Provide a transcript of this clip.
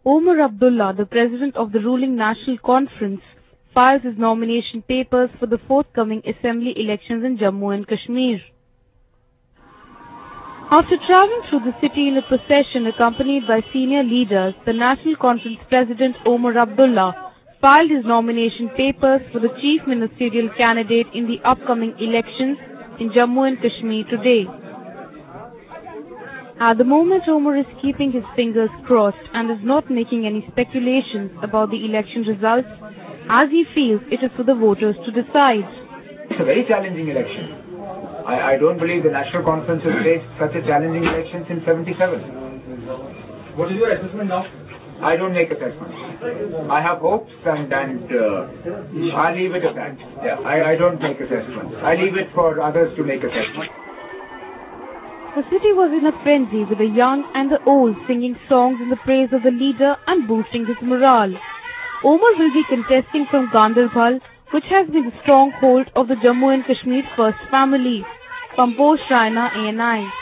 Omar Abdullah, the president of the ruling National Conference, files his nomination papers for the forthcoming assembly elections in Jammu and Kashmir. After travelling through the city in a procession accompanied by senior leaders, the National Conference President Omar Abdullah filed his nomination papers for the chief ministerial candidate in the upcoming elections in Jammu and Kashmir today. At the moment, Omar is keeping his fingers crossed and is not making any speculations about the election results, as he feels it is for the voters to decide. It's a very challenging election. I don't believe the National Conference has faced such a challenging election since 1977. What is your assessment now? I don't make assessments. I have hopes and I leave it at that. Yeah, I don't make assessments. I leave it for others to make assessments. The city was in a frenzy with the young and the old singing songs in the praise of the leader and boosting his morale. Omar will be contesting from Ganderbal, which has been the stronghold of the Jammu and Kashmir First family. Composed Raina ANI.